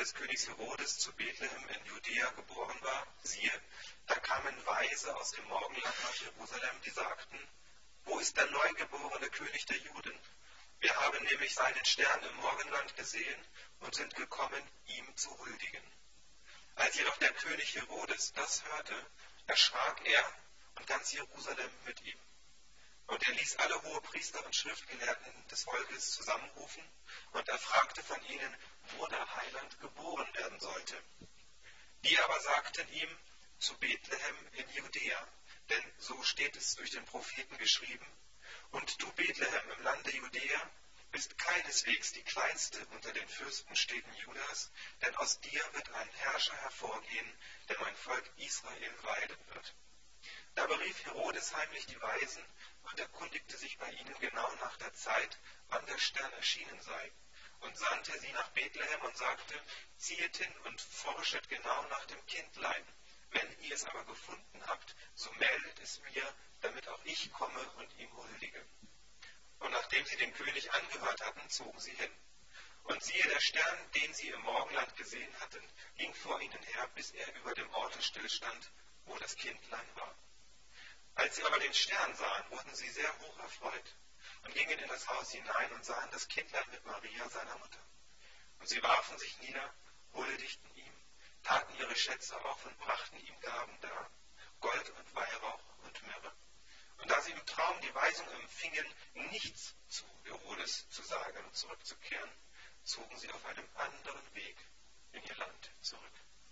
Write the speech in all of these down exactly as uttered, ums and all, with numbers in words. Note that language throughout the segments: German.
des Königs Herodes zu Bethlehem in Judäa geboren war, siehe, da kamen Weise aus dem Morgenland nach Jerusalem, die sagten, wo ist der neugeborene König der Juden? Wir haben nämlich seinen Stern im Morgenland gesehen und sind gekommen, ihm zu huldigen. Als jedoch der König Herodes das hörte, erschrak er und ganz Jerusalem mit ihm. Und er ließ alle Hohepriester und Schriftgelehrten des Volkes zusammenrufen und er fragte von ihnen, wo der Heiland geboren werden sollte. Die aber sagten ihm, zu Bethlehem in Judäa, denn so steht es durch den Propheten geschrieben, und du Bethlehem im Lande Judäa bist keineswegs die kleinste unter den Fürstenstädten Judas, denn aus dir wird ein Herrscher hervorgehen, der mein Volk Israel weiden wird. Da berief Herodes heimlich die Weisen und erkundigte sich bei ihnen genau nach der Zeit, wann der Stern erschienen sei, und sandte sie nach Bethlehem und sagte, ziehet hin und forschet genau nach dem Kindlein. Wenn ihr es aber gefunden habt, so meldet es mir, damit auch ich komme und ihm huldige. Und nachdem sie den König angehört hatten, zogen sie hin. Und siehe, der Stern, den sie im Morgenland gesehen hatten, ging vor ihnen her, bis er über dem Orte stillstand, wo das Kindlein war. Als sie aber den Stern sahen, wurden sie sehr hoch erfreut und gingen in das Haus hinein und sahen das Kindlein mit Maria, seiner Mutter. Und sie warfen sich nieder, huldigten ihm, taten ihre Schätze auf und brachten ihm Gaben dar, Gold und Weihrauch und Myrrhe. Und da sie im Traum die Weisung empfingen, nichts zu Herodes zu sagen und zurückzukehren, zogen sie auf einem anderen Weg in ihr Land zurück.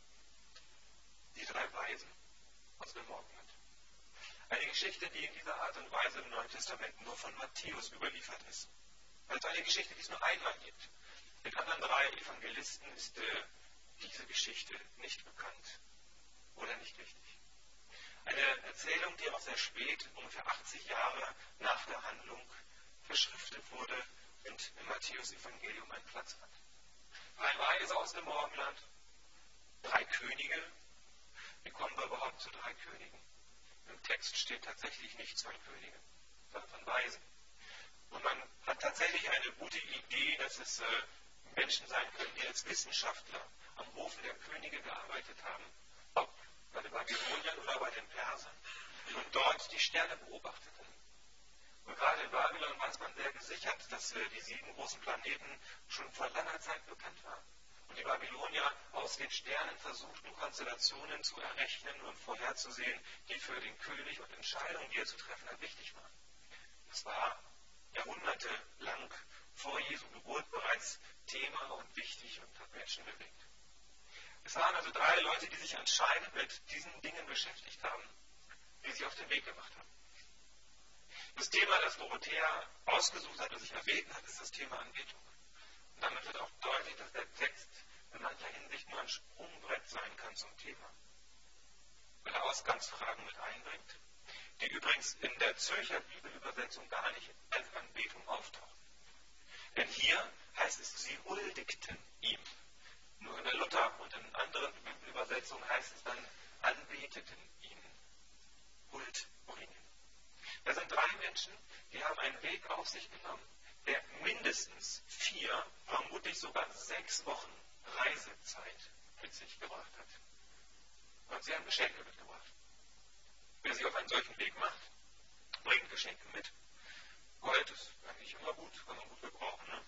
Die drei Weisen aus dem Morgenland. Eine Geschichte, die in dieser Art und Weise im Neuen Testament nur von Matthäus überliefert ist. Also eine Geschichte, die es nur einmal gibt. Den anderen drei Evangelisten ist äh, diese Geschichte nicht bekannt oder nicht wichtig. Eine Erzählung, die auch sehr spät, ungefähr achtzig Jahre nach der Handlung, verschriftet wurde und im Matthäus-Evangelium einen Platz hat. Drei Weise aus dem Morgenland, drei Könige. Wie kommen wir überhaupt zu drei Königen? Im Text steht tatsächlich nichts von Königen, sondern von Weisen. Und man hat tatsächlich eine gute Idee, dass es äh, Menschen sein können, die als Wissenschaftler am Hofe der Könige gearbeitet haben, ob bei den Babyloniern oder bei den Persern, und dort die Sterne beobachteten. Und gerade in Babylon weiß man sehr gesichert, dass äh, die sieben großen Planeten schon vor langer Zeit bekannt waren. Und die Babylonier aus den Sternen versuchten, Konstellationen zu errechnen und vorherzusehen, die für den König und Entscheidungen, die er zu treffen hat, wichtig waren. Das war jahrhundertelang vor Jesu Geburt bereits Thema und wichtig und hat Menschen bewegt. Es waren also drei Leute, die sich anscheinend mit diesen Dingen beschäftigt haben, die sie auf den Weg gemacht haben. Das Thema, das Dorothea ausgesucht hat und sich erwähnt hat, ist das Thema Anbetung. Und damit wird auch deutlich, dass der Text in mancher Hinsicht nur ein Sprungbrett sein kann zum Thema. Weil er Ausgangsfragen mit einbringt, die übrigens in der Zürcher Bibelübersetzung gar nicht als Anbetung auftauchen. Denn hier heißt es, sie huldigten ihm. Nur in der Luther und in anderen Bibelübersetzungen heißt es dann, anbeteten ihn. Huld bringen. Das sind drei Menschen, die haben einen Weg auf sich genommen, der mindestens vier, vermutlich sogar sechs Wochen Reisezeit mit sich gebracht hat. Und sie haben Geschenke mitgebracht. Wer sich auf einen solchen Weg macht, bringt Geschenke mit. Gold ist eigentlich immer gut, kann man gut gebrauchen. Ne?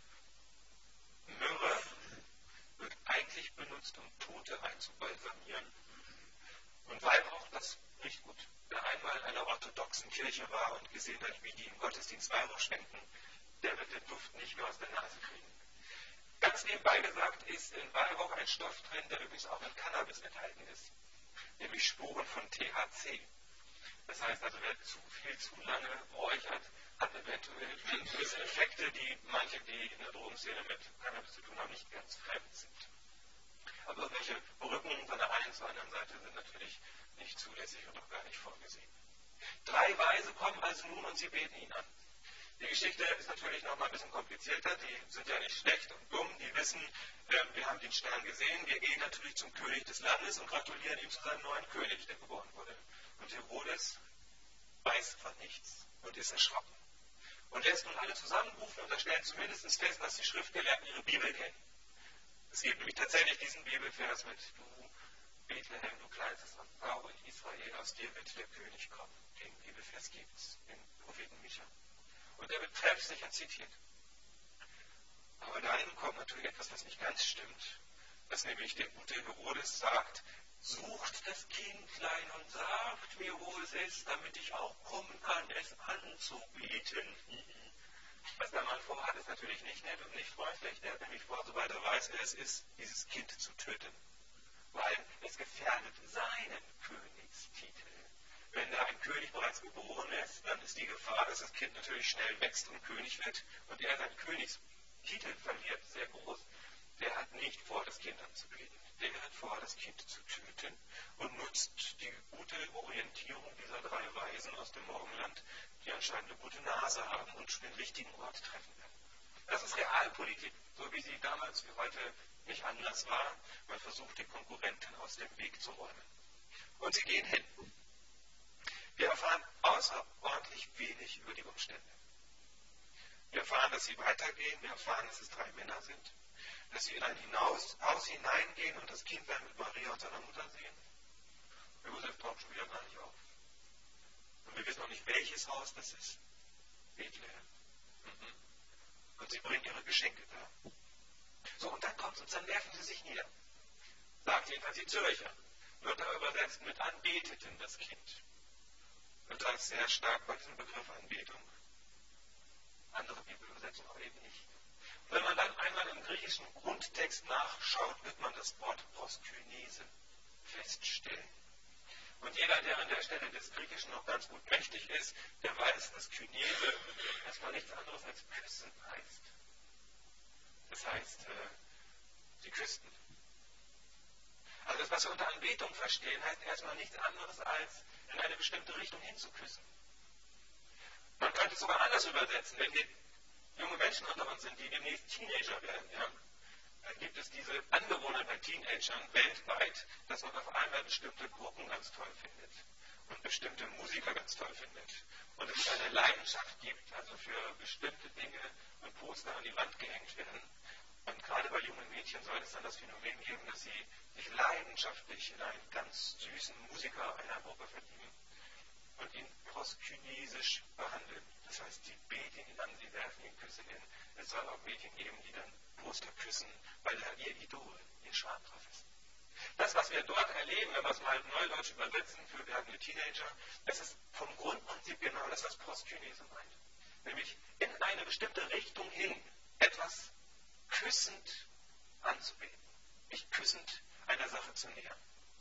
Myrrhe wird eigentlich benutzt, um Tote einzubalsamieren. Und Weihrauch, das riecht gut. Wer einmal in einer orthodoxen Kirche war und gesehen hat, wie die im Gottesdienst Weihrauch schwenken, der wird den Duft nicht mehr aus der Nase kriegen. Ganz nebenbei gesagt ist in Weihrauch ein Stoff drin, der übrigens auch in Cannabis enthalten ist, nämlich Spuren von T H C. Das heißt also, wer zu viel zu lange räuchert, hat eventuell gewisse Effekte, die manche, die in der Drogenszene mit Cannabis zu tun haben, nicht ganz fremd sind. Aber irgendwelche Brücken von der einen zur anderen Seite sind natürlich nicht zulässig und auch gar nicht vorgesehen. Drei Weise kommen also nun und sie beten ihn an. Die Geschichte ist natürlich noch mal ein bisschen komplizierter. Die sind ja nicht schlecht und dumm. Die wissen, äh, wir haben den Stern gesehen. Wir gehen natürlich zum König des Landes und gratulieren ihm zu seinem neuen König, der geboren wurde. Und Herodes weiß von nichts und ist erschrocken. Und lässt nun alle zusammenrufen und er stellt zumindest fest, dass die Schriftgelehrten ihre Bibel kennen. Es gibt nämlich tatsächlich diesen Bibelvers mit: Du, Bethlehem, du kleinstes Bau in Israel, aus dir wird der König kommen. Den Bibelvers gibt es im Propheten Micha. Und der wird treffsicher zitiert. Aber dahin kommt natürlich etwas, was nicht ganz stimmt. Dass nämlich der gute Herodes sagt: Sucht das Kindlein und sagt mir, wo es ist, damit ich auch kommen kann, es anzubeten. Was der Mann vorhat, ist natürlich nicht nett und nicht freundlich. Der hat nämlich vor, soweit er weiß, wer es ist, dieses Kind zu töten. Weil es gefährdet seinen Königstitel. Wenn da ein König bereits geboren ist, dann ist die Gefahr, dass das Kind natürlich schnell wächst und König wird und er seinen Königstitel verliert, sehr groß. Der hat nicht vor, das Kind anzubeten. Der hat vor, das Kind zu töten und nutzt die gute Orientierung dieser drei Weisen aus dem Morgenland, die anscheinend eine gute Nase haben und den richtigen Ort treffen werden. Das ist Realpolitik, so wie sie damals wie heute nicht anders war. Man versucht, die Konkurrenten aus dem Weg zu räumen. Und sie gehen hin. Wir erfahren außerordentlich wenig über die Umstände. Wir erfahren, dass sie weitergehen. Wir erfahren, dass es drei Männer sind. Dass sie in ein Hinaus, Haus hineingehen und das Kindlein mit Maria und seiner Mutter sehen. Josef taucht schon wieder gar nicht auf. Und wir wissen auch nicht, welches Haus das ist. Bethlehem. Mhm. Und sie bringen ihre Geschenke da. So, und dann kommt es und dann werfen sie sich nieder. Sagt jedenfalls die Zürcher. Wird da übersetzt mit anbeteten das Kind. Wird das sehr stark bei diesem Begriff Anbetung. Andere Bibelübersetzungen aber eben nicht. Wenn man dann einmal im griechischen Grundtext nachschaut, wird man das Wort Proskynese feststellen. Und jeder, der an der Stelle des Griechischen noch ganz gut mächtig ist, der weiß, dass Kynese erstmal nichts anderes als küssen heißt. Das heißt, äh, sie küssten. Also das, was wir unter Anbetung verstehen, heißt erstmal nichts anderes als in eine bestimmte Richtung hinzuküssen. Man könnte es sogar anders übersetzen, wenn wir junge Menschen unter uns sind, die demnächst Teenager werden, ja, dann gibt es diese Angewohnheit bei Teenagern weltweit, dass man auf einmal bestimmte Gruppen ganz toll findet und bestimmte Musiker ganz toll findet. Und es eine Leidenschaft gibt, also für bestimmte Dinge und Poster an die Wand gehängt werden. Und gerade bei jungen Mädchen soll es dann das Phänomen geben, dass sie sich leidenschaftlich in einen ganz süßen Musiker einer Gruppe verlieben und ihn proskynesisch behandeln. Das heißt, sie beten ihn an, sie werfen ihm Küsse hin. Es soll auch Mädchen geben, die dann Poster küssen, weil da ihr Idol, ihr Schwan drauf ist. Das, was wir dort erleben, wenn wir es mal neudeutsch übersetzen für werdende Teenager, das ist vom Grundprinzip genau das, was Proskynese meint. Nämlich in eine bestimmte Richtung hin etwas küssend anzubeten. Mich küssend einer Sache zu nähern.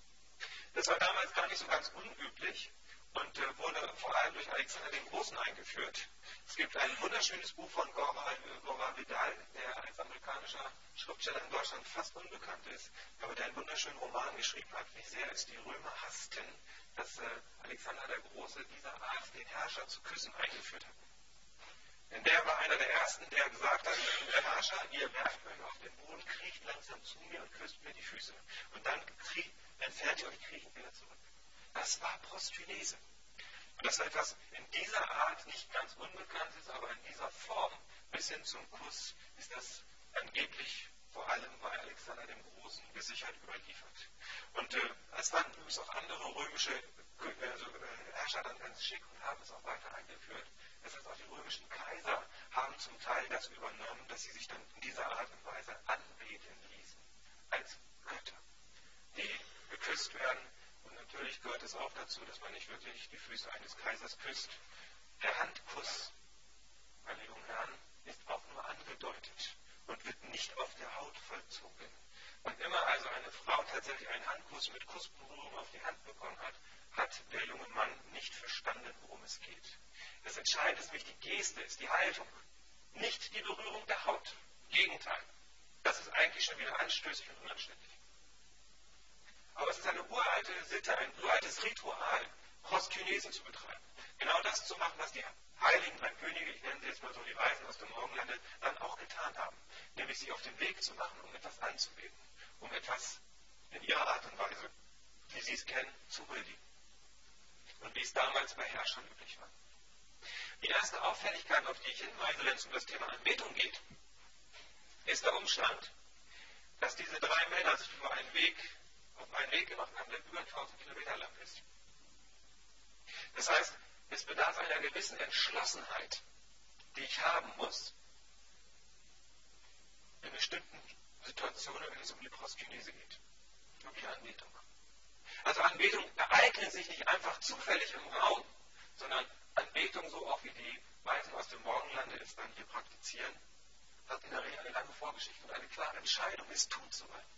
Das war damals gar nicht so ganz unüblich und äh, wurde vor allem durch Alexander den Großen eingeführt. Es gibt ein wunderschönes Buch von Gore Vidal, der als amerikanischer Schriftsteller in Deutschland fast unbekannt ist, aber der einen wunderschönen Roman geschrieben hat, wie sehr es die Römer hassten, dass äh, Alexander der Große dieser Art, den Herrscher zu küssen, eingeführt hat. Denn der war einer der Ersten, der gesagt hat, der Herrscher, ihr werft euch auf den Boden, kriecht langsam zu mir und küsst mir die Füße. Und dann krieg, entfernt ihr euch kriechend wieder zurück. Das war Proskynese. Und das war etwas in dieser Art nicht ganz Unbekanntes, aber in dieser Form bis hin zum Kuss ist das angeblich vor allem bei Alexander dem Großen gesichert überliefert. Und äh, es waren übrigens auch andere römische äh, also, äh, Herrscher dann ganz schick und haben es auch weiter eingeführt. Das heißt, auch die römischen Kaiser haben zum Teil das übernommen, dass sie sich dann in dieser Art und Weise anbeten ließen. Als Götter, die geküsst werden. Und natürlich gehört es auch dazu, dass man nicht wirklich die Füße eines Kaisers küsst. Der Handkuss, meine jungen Herren, ist auch nur angedeutet und wird nicht auf der Haut vollzogen. Wann immer also eine Frau tatsächlich einen Handkuss mit Kussberührung auf die Hand bekommen hat, hat der junge Mann nicht verstanden, worum es geht. Das Entscheidende ist nicht die Geste, ist die Haltung, nicht die Berührung der Haut. Gegenteil. Das ist eigentlich schon wieder anstößig und unanständig. Aber es ist eine uralte Sitte, ein uraltes Ritual, Proskynese zu betreiben. Genau das zu machen, was die Heiligen, drei Könige, ich nenne sie jetzt mal so die Weisen aus dem Morgenlande, dann auch getan haben. Nämlich sich auf den Weg zu machen, um etwas anzubeten, um etwas in ihrer Art und Weise, wie sie es kennen, zu huldigen. Und wie es damals bei Herrschern üblich war. Die erste Auffälligkeit, auf die ich hinweise, wenn es um das Thema Anbetung geht, ist der Umstand, dass diese drei Männer sich über einen Weg, auf einen Weg gemacht haben, der über tausend Kilometer lang ist. Das heißt, es bedarf einer gewissen Entschlossenheit, die ich haben muss, in bestimmten Situationen, wenn es um die Proskunese geht, um die Anbetung. Also Anbetung ereignet sich nicht einfach zufällig im Raum, sondern Anbetung, so auch wie die Weisen aus dem Morgenlande es dann hier praktizieren, hat in der Regel eine lange Vorgeschichte und eine klare Entscheidung, es tun zu wollen.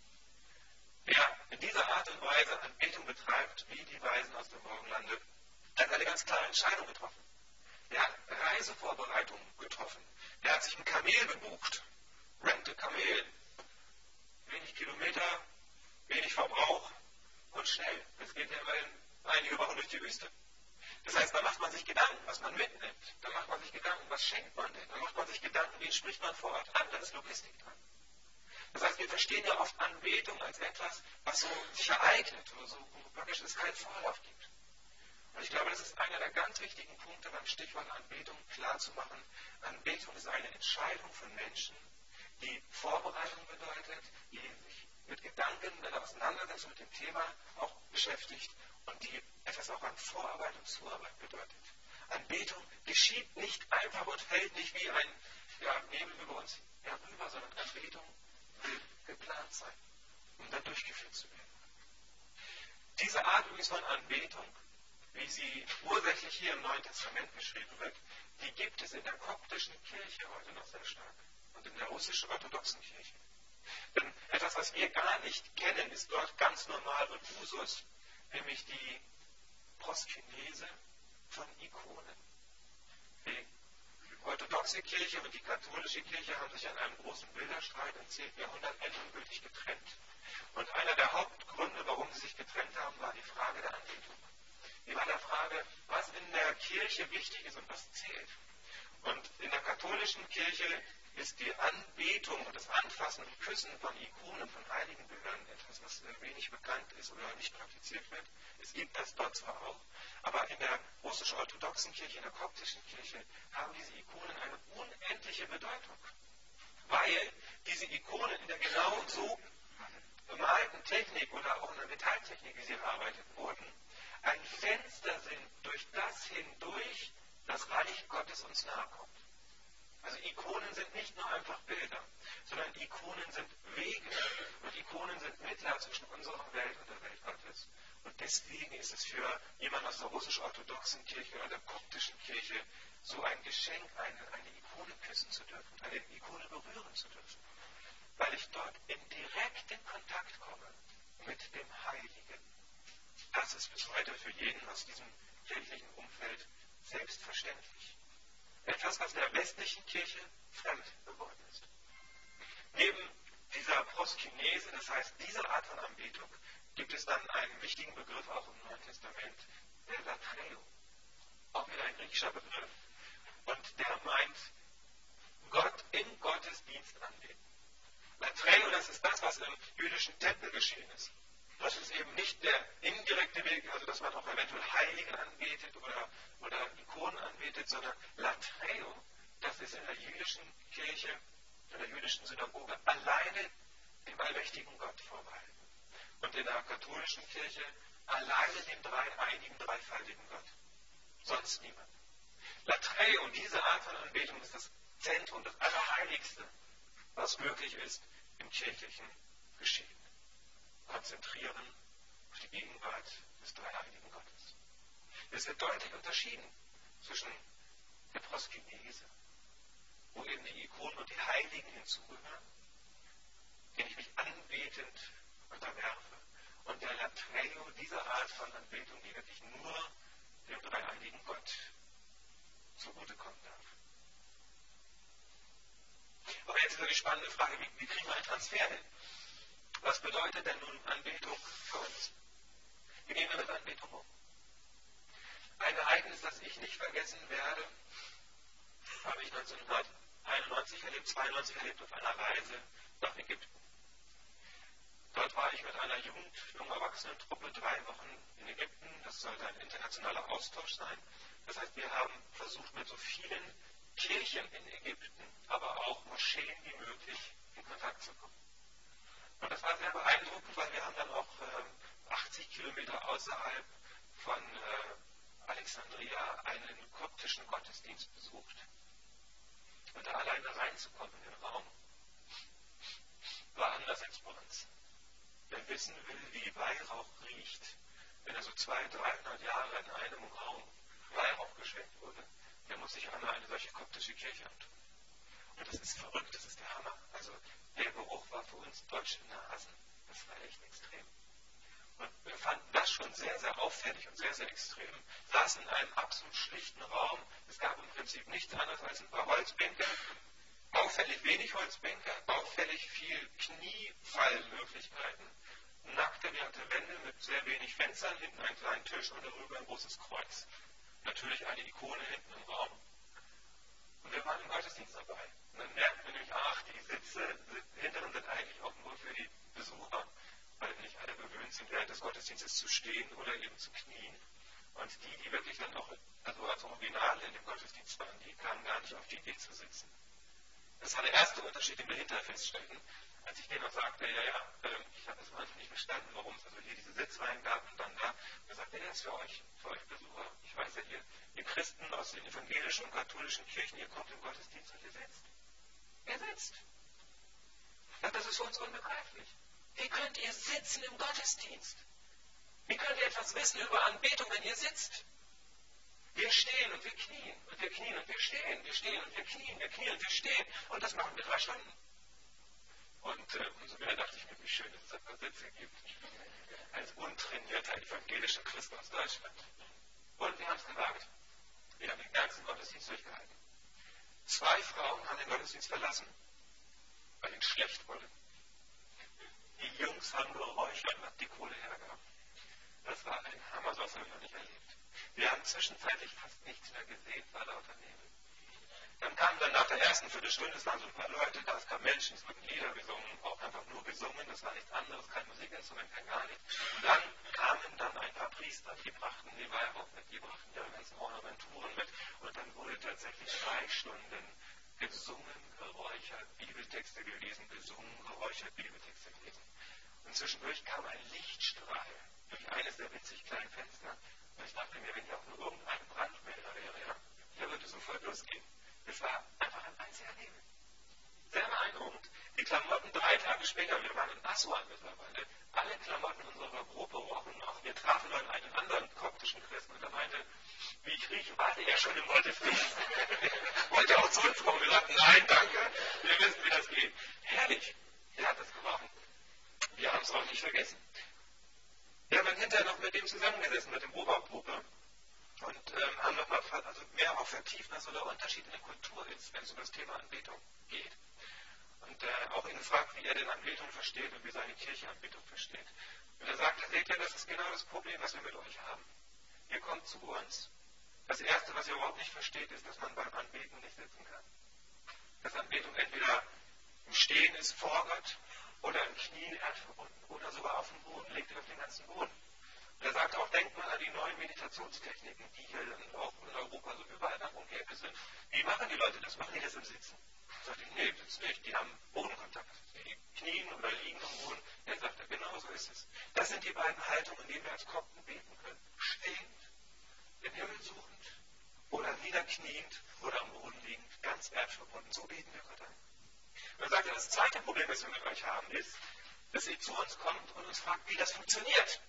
Wer in dieser Art und Weise Anbetung betreibt, wie die Weisen aus dem Morgenlande, der hat eine ganz klare Entscheidung getroffen. Der hat Reisevorbereitungen getroffen. Der hat sich ein Kamel gebucht. Rente Kamel. Wenig Kilometer, wenig Verbrauch und schnell. Das geht ja immerhin einige Wochen durch die Wüste. Das heißt, da macht man sich Gedanken, was man mitnimmt. Da macht man sich Gedanken, was schenkt man denn? Da macht man sich Gedanken, wen spricht man vor Ort an? Da ist Logistik dran. Das heißt, wir verstehen ja oft Anbetung als etwas, was so sich ereignet, wo, so, wo praktisch es keinen Vorlauf gibt. Und ich glaube, das ist einer der ganz wichtigen Punkte beim Stichwort Anbetung klarzumachen. Anbetung ist eine Entscheidung von Menschen, die Vorbereitung bedeutet, die sich mit Gedanken, mit der Auseinandersetzung mit dem Thema auch beschäftigt und die etwas auch an Vorarbeit und Zuarbeit bedeutet. Anbetung geschieht nicht einfach und fällt nicht wie ein ja, Nebel über uns herüber, sondern Anbetung will geplant sein, um dann durchgeführt zu werden. Diese Art übrigens von Anbetung, wie sie ursächlich hier im Neuen Testament beschrieben wird, die gibt es in der koptischen Kirche heute noch sehr stark und in der russisch-orthodoxen Kirche. Denn etwas, was wir gar nicht kennen, ist dort ganz normal und Usus, nämlich die Proskynese von Ikonen. Die orthodoxe Kirche und die katholische Kirche haben sich an einem großen Bilderstreit im zehnten Jahrhundert endgültig getrennt. Und einer der Hauptgründe, warum sie sich getrennt haben, war die Frage der Anbetung. Die war der Frage, was in der Kirche wichtig ist und was zählt. Und in der katholischen Kirche ist die Anbetung und das Anfassen und Küssen von Ikonen, von Heiligenbildern etwas, was wenig bekannt ist oder nicht praktiziert wird. Es gibt das dort zwar auch, aber in der russisch-orthodoxen Kirche, in der koptischen Kirche, haben diese Ikonen eine unendliche Bedeutung. Weil diese Ikonen in der genau so bemalten Technik oder auch in der Metalltechnik, wie sie erarbeitet wurden, ein Fenster sind, durch das hindurch das Reich Gottes uns nahe kommt. Also Ikonen sind nicht nur einfach Bilder, sondern Ikonen sind Wege und Ikonen sind Mittler zwischen unserer Welt und der Welt Gottes. Und deswegen ist es für jemanden aus der russisch-orthodoxen Kirche oder der koptischen Kirche so ein Geschenk, eine, eine Ikone küssen zu dürfen, eine Ikone berühren zu dürfen. Weil ich dort in direkten Kontakt komme mit dem Heiligen. Das ist bis heute für jeden aus diesem kirchlichen Umfeld selbstverständlich. Etwas, was der westlichen Kirche fremd geworden ist. Neben dieser Proskynese, das heißt dieser Art von Anbetung, gibt es dann einen wichtigen Begriff auch im Neuen Testament, der Latreo. Auch wieder ein griechischer Begriff. Und der meint Gott im Gottesdienst anbeten. Latreo, das ist das, was im jüdischen Tempel geschehen ist. Das ist eben nicht der indirekte Weg, also dass man auch eventuell Heiligen anbetet oder, oder Ikonen anbetet, sondern Latreo, das ist in der jüdischen Kirche, in der jüdischen Synagoge alleine dem allmächtigen Gott vorbehalten. Und in der katholischen Kirche alleine dem dreieinigen, dreifaltigen Gott. Sonst niemand. Latreo, diese Art von Anbetung ist das Zentrum, das Allerheiligste, was möglich ist im kirchlichen Geschehen. Konzentrieren auf die Gegenwart des dreieinigen Gottes. Es wird deutlich unterschieden zwischen der Proskynese, wo eben die Ikonen und die Heiligen hinzugehören, denen ich mich anbetend unterwerfe, und der Latreo, dieser Art von Anbetung, die wirklich nur dem dreieinigen Gott zugutekommen darf. Aber jetzt ist die spannende Frage, wie, wie kriegen wir einen Transfer hin? Was bedeutet denn nun Anbetung für uns? Wie gehen wir mit Anbetung um? Ein Ereignis, das ich nicht vergessen werde, habe ich neunzehnhunderteinundneunzig erlebt, zweiundneunzig erlebt auf einer Reise nach Ägypten. Dort war ich mit einer Jugend-, jungen Erwachsenentruppe drei Wochen in Ägypten. Das sollte ein internationaler Austausch sein. Das heißt, wir haben versucht, mit so vielen Kirchen in Ägypten, aber auch Moscheen wie möglich in Kontakt zu kommen. Und das war sehr beeindruckend, weil wir haben dann auch äh, achtzig Kilometer außerhalb von äh, Alexandria einen koptischen Gottesdienst besucht. Und da alleine reinzukommen in den Raum, war anders als bei uns. Wer wissen will, wie Weihrauch riecht, wenn er so zweihundert, dreihundert Jahre in einem Raum Weihrauch geschenkt wurde, der muss sich einmal eine solche koptische Kirche antun. Und das ist verrückt, das ist der Hammer. Also der Geruch war für uns deutsche Nasen. Das war echt extrem. Und wir fanden das schon sehr, sehr auffällig und sehr, sehr extrem. Saßen in einem absolut schlichten Raum. Es gab im Prinzip nichts anderes als ein paar Holzbänke. Auffällig wenig Holzbänke, auffällig viel Kniefallmöglichkeiten. Nackte, glatte Wände mit sehr wenig Fenstern, hinten einen kleinen Tisch und darüber ein großes Kreuz. Natürlich eine Ikone hinten im Raum. Und wir waren im Gottesdienst dabei. Und dann merkten wir nämlich, ach, die Sitze hinteren sind eigentlich auch nur für die Besucher, weil nicht alle gewöhnt sind, während des Gottesdienstes zu stehen oder eben zu knien. Und die, die wirklich dann auch also als Original in dem Gottesdienst waren, die kamen gar nicht auf die Idee zu sitzen. Das war der erste Unterschied, den wir hinterher feststellten, als ich denen noch sagte, ja, ja, äh, ich habe das manchmal nicht verstanden, warum es also hier diese Sitzreihen gab und dann da. Und er sagte, ja, das ist für euch, für euch Besucher. Ich weiß ja, ihr, ihr Christen aus den evangelischen und katholischen Kirchen, ihr kommt im Gottesdienst und ihr sitzt. Ihr sitzt. Ja, das ist für uns unbegreiflich. Wie könnt ihr sitzen im Gottesdienst? Wie könnt ihr etwas wissen über Anbetung, wenn ihr sitzt? Wir stehen und wir knien und wir knien und wir stehen, wir stehen und wir knien, wir knien und wir stehen. Und das machen wir drei Stunden. Und äh, umso mehr dachte ich mir, wie schön, dass es ein paar Sitze gibt. Als untrainierter evangelischer Christ aus Deutschland. Und wir haben es gewagt. Wir haben den ganzen Gottesdienst durchgehalten. Zwei Frauen haben den Gottesdienst verlassen, weil ihnen schlecht wurde. Die Jungs haben geräuchert, was die Kohle hergab. Das war ein Hammer, so was habe ich noch nicht erlebt. Wir haben zwischenzeitlich fast nichts mehr gesehen, war lauter Nebel. Dann kamen dann nach der ersten Viertelstunde, es waren so ein paar Leute, da es kamen Menschen, es wurden Lieder gesungen, auch einfach nur gesungen, das war nichts anderes, kein Musikinstrument, kein gar nichts. Und dann kamen dann ein paar Priester, die brachten den Weihrauch mit, die brachten ihre ganzen Ornamenturen mit und dann wurde tatsächlich drei Stunden gesungen, geräuchert, Bibeltexte gelesen, gesungen, geräuchert, Bibeltexte gelesen. Und zwischendurch kam ein Lichtstrahl durch eines der winzig kleinen Fenster. Und ich dachte mir, wenn hier auch nur irgendein Brandmelder wäre, ja, hier würde sofort losgehen. Es war einfach ein einziger Nebel. Sehr beeindruckend. Die Klamotten drei Tage später, wir waren in Aswan mittlerweile, alle Klamotten unserer Gruppe rochen noch. Wir trafen dann einen anderen koptischen Christen und er meinte, wie ich rieche, warte er schon im Gottesdienst. Wollte auch zu uns kommen. Wir sagten, nein, danke, wir wissen, wie das geht. Herrlich, er hat das gerochen. Wir haben es auch nicht vergessen. Wir haben dann hinterher noch mit dem zusammengesessen, mit dem Obergruppe. Und ähm, haben nochmal also mehr auch vertieft, was so der Unterschied in der Kultur ist, wenn es um das Thema Anbetung geht. Und äh, auch ihn gefragt, wie er denn Anbetung versteht und wie seine Kirche Anbetung versteht. Und er sagte, seht ihr, das ist genau das Problem, was wir mit euch haben. Ihr kommt zu uns. Das Erste, was ihr überhaupt nicht versteht, ist, dass man beim Anbeten nicht sitzen kann. Dass Anbetung entweder im Stehen ist vor Gott oder im Knien erdverbunden oder sogar auf dem Boden, legt ihr auf den ganzen Boden. Und er sagt auch, denkt mal an die neuen Meditationstechniken, die hier auch in Europa so überall nach umgebe sind. Wie machen die Leute das? Machen die das im Sitzen? Sagt ich, nee, das nicht. Die haben Bodenkontakt. Die knien oder liegen am Boden. Er sagt, ja, genau so ist es. Das sind die beiden Haltungen, in denen wir als Kopten beten können. Stehend, den Himmel suchend oder niederkniend oder am Boden liegend, ganz erdverbunden. So beten wir Gott an. Und er sagt, ja, das zweite Problem, das wir mit euch haben, ist, dass ihr zu uns kommt und uns fragt, wie das funktioniert.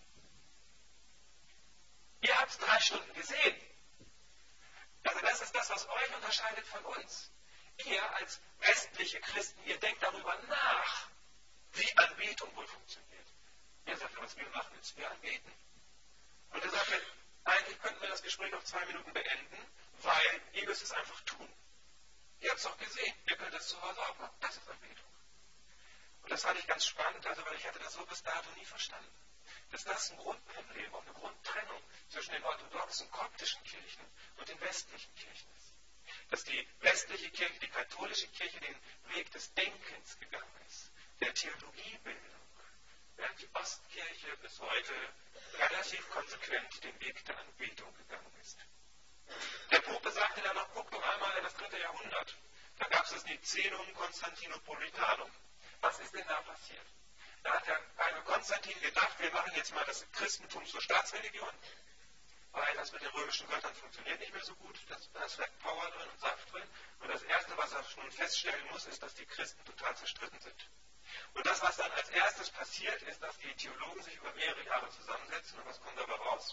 Ihr habt es drei Stunden gesehen. Also das ist das, was euch unterscheidet von uns. Ihr als westliche Christen, ihr denkt darüber nach, wie Anbetung wohl funktioniert. Ihr sagt, was wir machen, ist, wir anbeten. Und er sagt, eigentlich könnten wir das Gespräch auf zwei Minuten beenden, weil ihr müsst es einfach tun. Ihr habt es doch gesehen, ihr könnt es zu Hause auch machen. Das ist Anbetung. Und das fand ich ganz spannend, also weil ich hatte das so bis dato nie verstanden. Dass das ein Grundproblem, auch eine Grundtrennung zwischen den orthodoxen koptischen Kirchen und den westlichen Kirchen ist. Dass die westliche Kirche, die katholische Kirche, den Weg des Denkens gegangen ist, der Theologiebildung, während die Ostkirche bis heute relativ konsequent den Weg der Anbetung gegangen ist. Der Pope sagte dann noch, guck doch einmal in das dritte Jahrhundert. Da gab es das Nizenum Konstantinopolitanum. Was ist denn da passiert? Da hat der Kaiser Konstantin gedacht, wir machen jetzt mal das Christentum zur Staatsreligion, weil das mit den römischen Göttern funktioniert nicht mehr so gut, da ist vielleicht Power drin und Saft drin. Und das Erste, was er nun feststellen muss, ist, dass die Christen total zerstritten sind. Und das, was dann als erstes passiert, ist, dass die Theologen sich über mehrere Jahre zusammensetzen. Und was kommt dabei raus?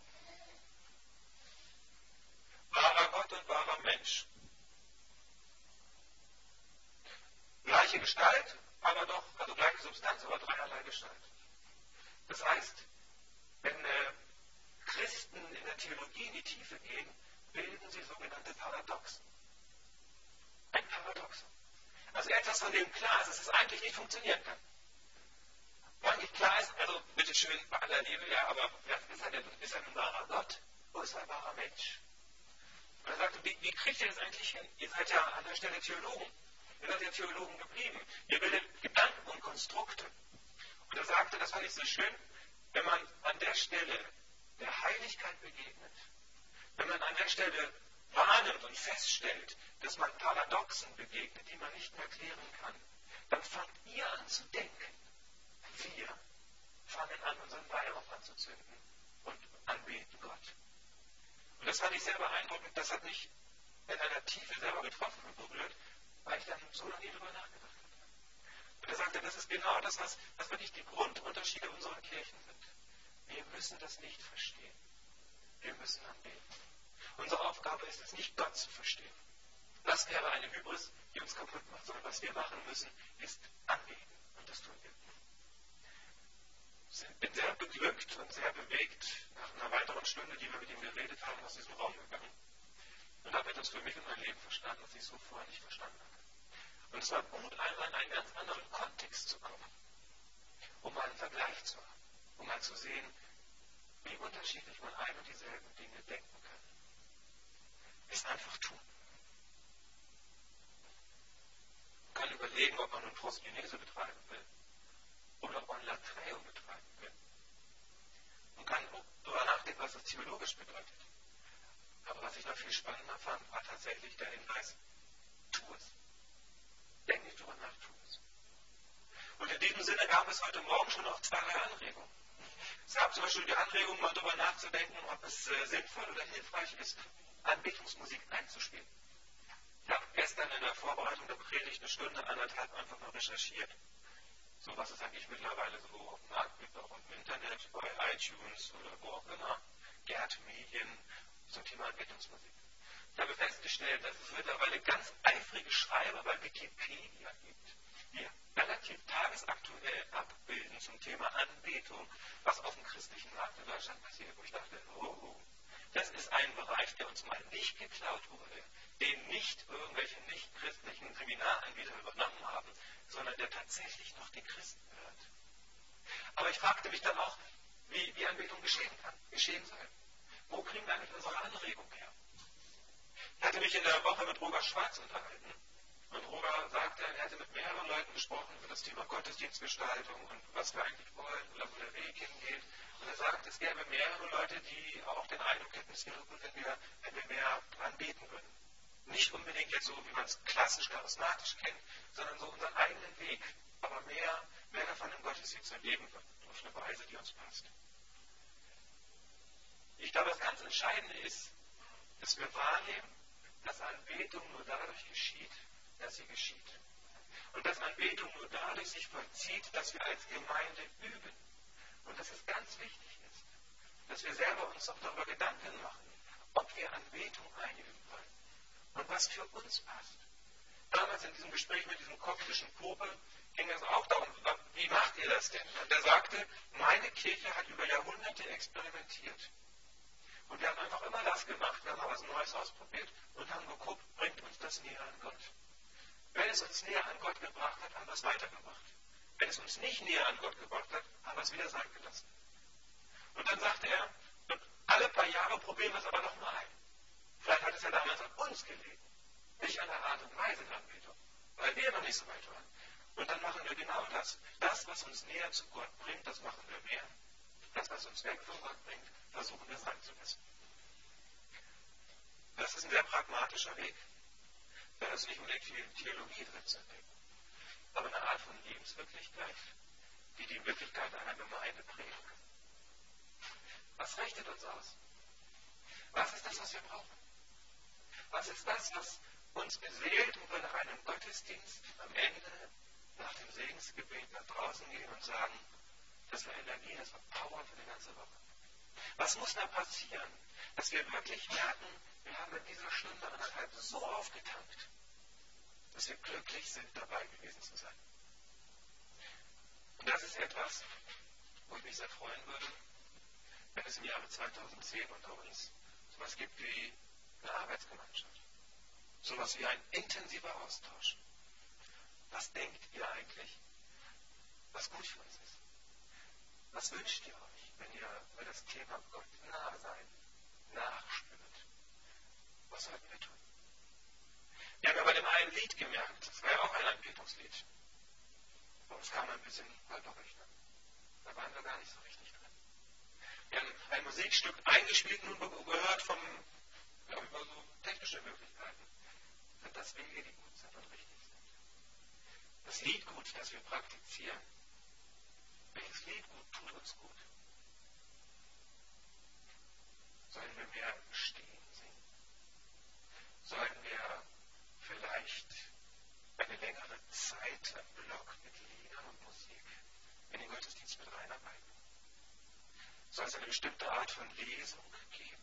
Wahrer Gott und wahrer Mensch. Gleiche Gestalt, aber doch, also gleiche Substanz, aber dreierlei Gestalt. Das heißt, wenn äh, Christen in der Theologie in die Tiefe gehen, bilden sie sogenannte Paradoxen. Ein Paradoxon. Also etwas, von dem klar ist, dass es eigentlich nicht funktionieren kann. Wo eigentlich klar ist, also bitteschön, bei aller Liebe, ja, aber ja, ist, er denn, ist er ein wahrer Gott? Wo ist er ein wahrer Mensch? Und er sagte, wie, wie kriegt ihr das eigentlich hin? Ihr seid ja an der Stelle Theologen. Ihr seid ja Theologen geblieben. Ihr bildet Gedanken und Konstrukte. Und er sagte, das fand ich so schön, wenn man an der Stelle der Heiligkeit begegnet, wenn man an der Stelle wahrnimmt und feststellt, dass man Paradoxen begegnet, die man nicht mehr klären kann, dann fangt ihr an zu denken. Wir fangen an, unseren Weihrauch anzuzünden und anbeten Gott. Und das fand ich sehr beeindruckend. Das hat mich in einer Tiefe selber getroffen und berührt, weil ich dann so noch nie drüber nachgedacht habe. Und er sagte, das ist genau das, was, was wirklich die Grundunterschiede unserer Kirchen sind. Wir müssen das nicht verstehen. Wir müssen anbeten. Unsere Aufgabe ist es nicht, Gott zu verstehen. Das wäre eine Hybris, die uns kaputt macht. Sondern was wir machen müssen, ist anbeten. Und das tun wir. Ich bin sehr beglückt und sehr bewegt nach einer weiteren Stunde, die wir mit ihm geredet haben, aus diesem Raum gegangen. Und habe etwas für mich und mein Leben verstanden, was ich so vorher nicht verstanden habe. Und es war gut, einmal in einen ganz anderen Kontext zu kommen, um mal einen Vergleich zu haben, um mal zu sehen, wie unterschiedlich man ein und dieselben Dinge denken kann. Es einfach tun. Man kann überlegen, ob man nun Proskinese betreiben will oder ob man Latreo betreiben will. Man kann darüber nachdenken, was das theologisch bedeutet. Aber was ich noch viel spannender fand, war tatsächlich der Hinweis, tu es. Denk nicht drüber nach, tu es. Und in diesem Sinne gab es heute Morgen schon noch zwei Anregungen. Es gab zum Beispiel die Anregung, mal darüber nachzudenken, ob es äh, sinnvoll oder hilfreich ist, Anbetungsmusik einzuspielen. Ich habe gestern in der Vorbereitung der Predigt eine Stunde, anderthalb einfach mal recherchiert. So was es eigentlich mittlerweile so auf dem Markt gibt, auch im Internet, bei iTunes oder wo auch immer. Gerd Medien zum Thema Anbetungsmusik. Ich habe festgestellt, dass es mittlerweile ganz eifrige Schreiber bei Wikipedia gibt, die relativ tagesaktuell abbilden zum Thema Anbetung, was auf dem christlichen Markt in Deutschland passiert, wo ich dachte, oh, das ist ein Bereich, der uns mal nicht geklaut wurde, den nicht irgendwelche nicht-christlichen Seminaranbieter übernommen haben, sondern der tatsächlich noch den Christen gehört. Aber ich fragte mich dann auch, wie, wie Anbetung geschehen kann, geschehen soll. Wo kriegen wir eigentlich unsere Anregung her? Ich hatte mich in der Woche mit Roger Schwarz unterhalten. Und Roger sagte, er hätte mit mehreren Leuten gesprochen über das Thema Gottesdienstgestaltung und was wir eigentlich wollen oder wo der Weg hingeht. Und er sagt, es gäbe mehrere Leute, die auch den Eindruck hätten, es wäre gut, wenn wir, wenn wir mehr anbeten würden. Nicht unbedingt jetzt so, wie man es klassisch charismatisch kennt, sondern so unseren eigenen Weg. Aber mehr, mehr davon im Gottesdienst erleben würden, auf eine Weise, die uns passt. Ich glaube, das ganz Entscheidende ist, dass wir wahrnehmen, dass Anbetung nur dadurch geschieht, dass sie geschieht. Und dass Anbetung nur dadurch sich vollzieht, dass wir als Gemeinde üben. Und dass es ganz wichtig ist, dass wir selber uns auch darüber Gedanken machen, ob wir Anbetung einüben wollen und was für uns passt. Damals in diesem Gespräch mit diesem koptischen Pope ging es auch darum, wie macht ihr das denn? Und er sagte, meine Kirche hat über Jahrhunderte experimentiert. Und wir haben einfach immer das gemacht, wir haben mal was Neues ausprobiert und haben geguckt, bringt uns das näher an Gott. Wenn es uns näher an Gott gebracht hat, haben wir es weitergemacht. Wenn es uns nicht näher an Gott gebracht hat, haben wir es wieder sein gelassen. Und dann sagte er, alle paar Jahre probieren wir es aber nochmal. Vielleicht hat es ja damals an uns gelegen, nicht an der Art und Weise der Anbetung, weil wir noch nicht so weit waren. Und dann machen wir genau das. Das, was uns näher zu Gott bringt, das machen wir mehr. Das, was uns weg von Gott bringt, versuchen wir sein zu lassen. Das ist ein sehr pragmatischer Weg. Da ist nicht unbedingt viel Theologie drin zu entdecken, aber eine Art von Lebenswirklichkeit, die die Wirklichkeit einer Gemeinde prägen können. Was richtet uns aus? Was ist das, was wir brauchen? Was ist das, was uns beseelt, wo wir nach einem Gottesdienst am Ende, nach dem Segensgebet nach draußen gehen und sagen, das war Energie, das war Power für die ganze Woche? Was muss da passieren, dass wir wirklich merken, wir haben in dieser Stunde anderthalb so aufgetankt, dass wir glücklich sind, dabei gewesen zu sein? Und das ist etwas, wo ich mich sehr freuen würde, wenn es im Jahre zweitausendzehn unter uns sowas gibt wie eine Arbeitsgemeinschaft. Sowas wie ein intensiver Austausch. Was denkt ihr eigentlich, was gut für uns ist? Was wünscht ihr euch, wenn ihr über das Thema Gott nah sein nachspürt? Was sollten wir tun? Wir haben ja bei dem einen Lied gemerkt, das war ja auch ein Anbetungslied. Aber es kam ein bisschen holperig. Ne? Da waren wir gar nicht so richtig drin. Wir haben ein Musikstück eingespielt und gehört vom, ja, über so technische Möglichkeiten. Sind das Wege, die gut sind und richtig sind? Das Lied gut, das wir praktizieren. Welches Lied gut tut uns gut? Sollen wir mehr stehen singen? Sollen wir vielleicht eine längere Zeit, einen Block mit Liedern und Musik in den Gottesdienst mit reinarbeiten? Soll es eine bestimmte Art von Lesung geben?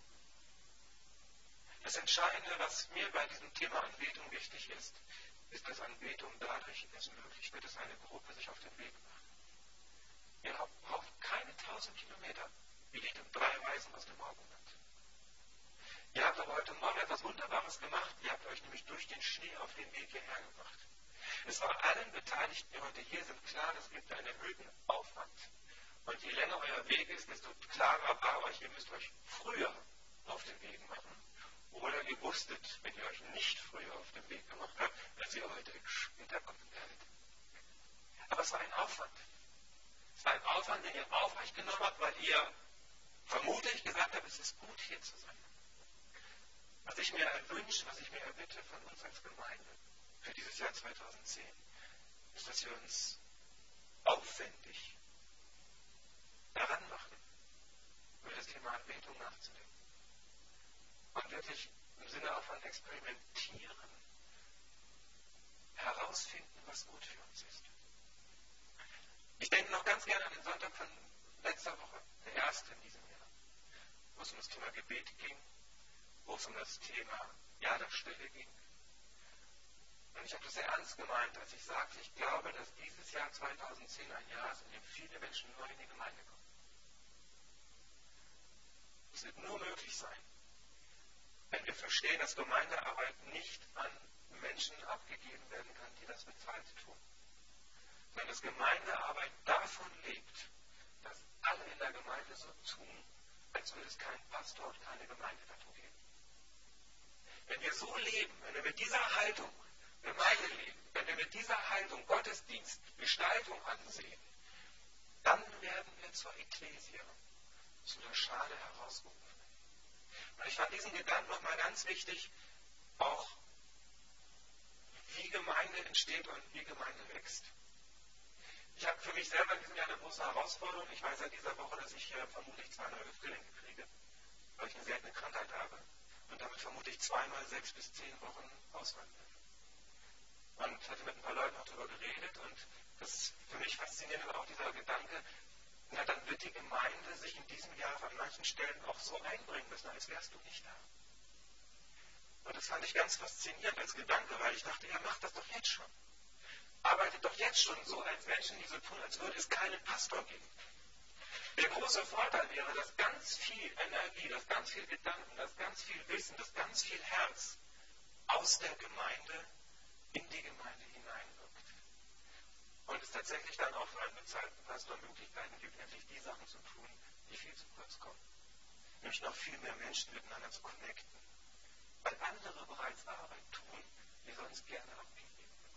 Das Entscheidende, was mir bei diesem Thema Anbetung wichtig ist, ist, dass Anbetung dadurch erst möglich wird, dass eine Gruppe sich auf den Weg macht. Ihr braucht keine tausend Kilometer, wie die drei Weisen aus dem Morgenland. Ihr habt aber heute Morgen etwas Wunderbares gemacht. Ihr habt euch nämlich durch den Schnee auf den Weg hierher gemacht. Es war allen Beteiligten, die heute hier sind, klar, es gibt einen erhöhten Aufwand. Und je länger euer Weg ist, desto klarer war euch, ihr müsst euch früher auf den Weg machen. Oder ihr wusstet, wenn ihr euch nicht früher auf den Weg gemacht habt, dass ihr heute später kommen werdet. Aber es war ein Aufwand. Es war ein Aufwand, den ihr auf euch genommen habt, weil ihr vermutlich gesagt habt, es ist gut, hier zu sein. Was ich mir erwünsche, was ich mir erbitte von uns als Gemeinde für dieses Jahr zweitausendzehn, ist, dass wir uns aufwendig daran machen, über das Thema Anbetung nachzudenken. Und wirklich im Sinne auch von Experimentieren herausfinden, was gut für uns ist. Ich denke noch ganz gerne an den Sonntag von letzter Woche, der erste in diesem Jahr, wo es um das Thema Gebet ging, wo es um das Thema Ja der Stille ging. Und ich habe das sehr ernst gemeint, als ich sagte, ich glaube, dass dieses Jahr zweitausendzehn ein Jahr ist, in dem viele Menschen neu in die Gemeinde kommen. Es wird nur möglich sein, wenn wir verstehen, dass Gemeindearbeit nicht an Menschen abgegeben werden kann, die das bezahlt tun. Sondern dass Gemeindearbeit davon lebt, dass alle in der Gemeinde so tun, als würde es keinen Pastor und keine Gemeinde dazu geben. Wenn wir so leben, wenn wir mit dieser Haltung Gemeinde leben, wenn wir mit dieser Haltung Gottesdienst, Gestaltung ansehen, dann werden wir zur Ekklesia, zu der Schale herausgerufen. Und ich fand diesen Gedanken nochmal ganz wichtig, auch wie Gemeinde entsteht und wie Gemeinde wächst. Ich habe für mich selber in diesem Jahr eine große Herausforderung. Ich weiß seit dieser Woche, dass ich äh, vermutlich zwei neue Hüftgelenke kriege, weil ich eine seltene Krankheit habe und damit vermutlich zweimal sechs bis zehn Wochen ausfallen werde. Und ich hatte mit ein paar Leuten auch darüber geredet und das ist für mich faszinierend auch dieser Gedanke, na, dann wird die Gemeinde sich in diesem Jahr an manchen Stellen auch so einbringen müssen, als wärst du nicht da. Und das fand ich ganz faszinierend als Gedanke, weil ich dachte, ja, macht das doch jetzt schon. Arbeitet doch jetzt schon so als Menschen, die so tun, als würde es keinen Pastor geben. Der große Vorteil wäre, dass ganz viel Energie, dass ganz viel Gedanken, dass ganz viel Wissen, dass ganz viel Herz aus der Gemeinde in die Gemeinde hineinwirkt. Und es tatsächlich dann auch für einen bezahlten Pastor Möglichkeiten gibt, endlich die Sachen zu tun, die viel zu kurz kommen. Nämlich noch viel mehr Menschen miteinander zu connecten. Weil andere bereits Arbeit tun, die sonst gerne abgegeben wird.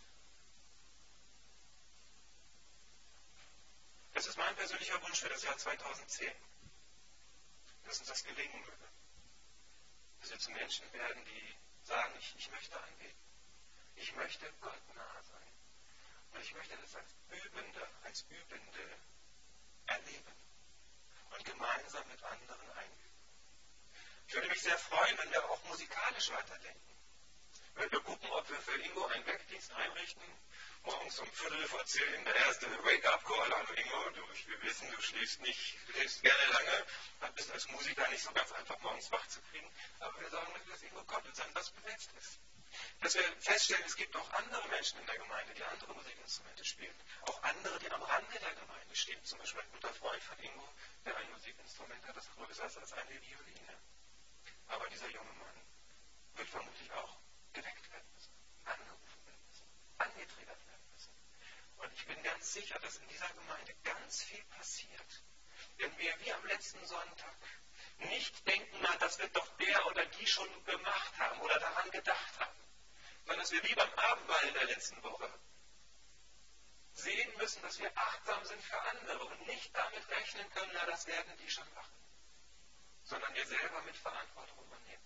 Das ist mein persönlicher Wunsch für das Jahr zweitausendzehn. Dass uns das gelingen würde. Dass wir zu Menschen werden, die sagen, ich, ich möchte anbeten. Ich möchte Gott nahe sein. Und ich möchte das als Übende, als Übende erleben und gemeinsam mit anderen einüben. Ich würde mich sehr freuen, wenn wir auch musikalisch weiterdenken. Wenn wir gucken, ob wir für Ingo einen Wegdienst einrichten, morgens um Viertel vor zehn, der erste Wake-up-Call. Hallo Ingo, du, wir wissen, du schläfst nicht, schläfst gerne lange, bist als Musiker nicht so ganz einfach morgens wach zu kriegen, aber wir sagen, dass Ingo kommt und sein Bass besetzt ist. Dass wir feststellen, es gibt auch andere Menschen in der Gemeinde, die andere Musikinstrumente spielen. Auch andere, die am Rande der Gemeinde stehen. Zum Beispiel ein guter Freund von Ingo, der ein Musikinstrument hat, das größer ist als eine Violine. Aber dieser junge Mann wird vermutlich auch geweckt werden müssen, angerufen werden müssen, angetriggert werden müssen. Und ich bin ganz sicher, dass in dieser Gemeinde ganz viel passiert, wenn wir wie am letzten Sonntag nicht denken, na, das wird doch der oder die schon gemacht haben oder daran gedacht haben, sondern dass wir wie beim Abendmahl in der letzten Woche sehen müssen, dass wir achtsam sind für andere und nicht damit rechnen können, na, das werden die schon machen, sondern wir selber mit Verantwortung übernehmen.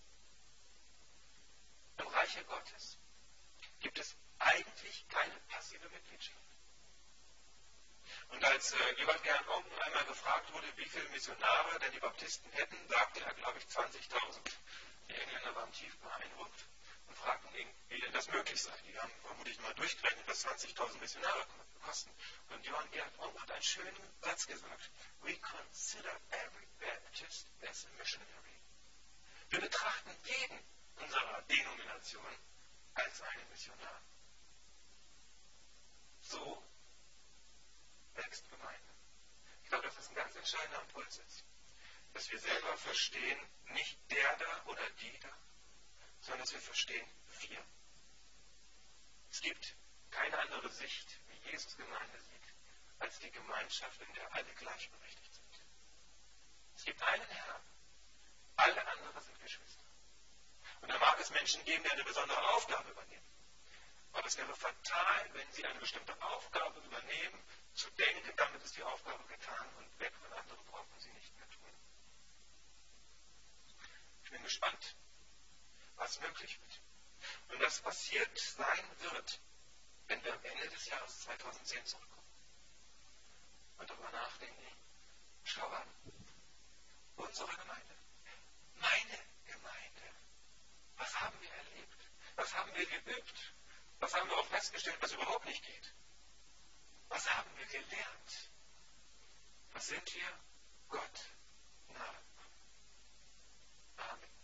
Im Reiche Gottes gibt es eigentlich keine passive Mitgliedschaft. Und als äh, Ebert Gerhard Onken einmal gefragt wurde, wie viele Missionare denn die Baptisten hätten, sagte er, glaube ich, zwanzigtausend. Die Engländer waren tief beeindruckt und fragten ihn, wie denn das möglich sei. Die haben vermutlich mal durchgerechnet, was zwanzigtausend Missionare kosten. Und Johann Gerhard Onken hat einen schönen Satz gesagt. We consider every Baptist as a missionary. Wir betrachten jeden unserer Denomination als einen Missionar. So wächst Gemeinde. Ich glaube, dass das ein ganz entscheidender Impuls ist. Dass wir selber verstehen, nicht der da oder die da, sondern dass wir verstehen, wir. Es gibt keine andere Sicht, wie Jesus Gemeinde sieht, als die Gemeinschaft, in der alle gleichberechtigt sind. Es gibt einen Herrn, alle anderen sind Geschwister. Und da mag es Menschen geben, die eine besondere Aufgabe übernehmen. Aber es wäre fatal, wenn sie eine bestimmte Aufgabe übernehmen, zu denken, damit ist die Aufgabe getan und weg und andere brauchen sie nicht mehr tun. Ich bin gespannt, was möglich wird. Und was passiert sein wird, wenn wir am Ende des Jahres zweitausendzehn zurückkommen und darüber nachdenken, schau an, unsere Gemeinde, meine Gemeinde, was haben wir erlebt? Was haben wir geübt? Was haben wir auch festgestellt, was überhaupt nicht geht? Was haben wir gelernt? Was sind wir? Gott nahe. Amen.